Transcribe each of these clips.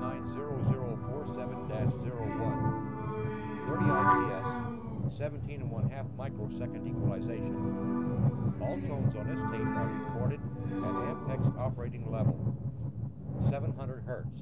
190047-01. 30 IPS, 17 and 1/2 microsecond equalization. All tones on this tape are recorded at Ampex operating level, 700 hertz.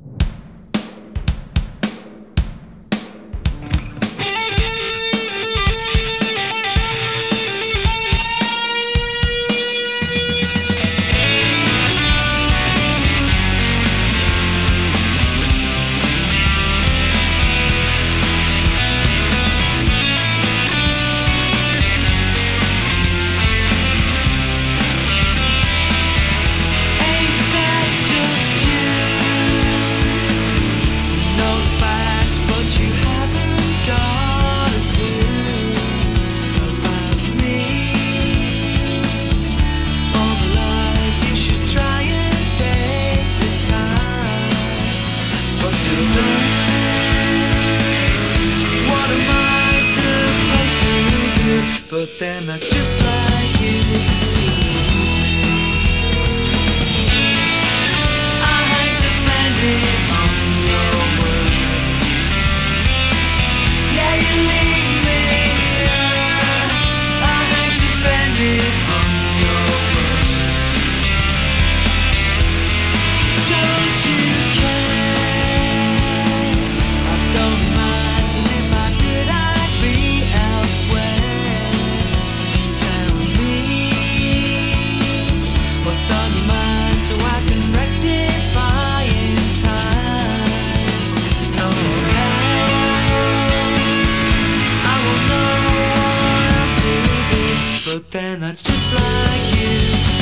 But then that's just like you to me. I hang suspended on your word. Yeah, you leave me. I hang suspended on your word. Don't you care? I don't imagine if I did, I'd be elsewhere. What's on your mind so I can rectify in time? No else, I won't know what to do. But then that's just like you.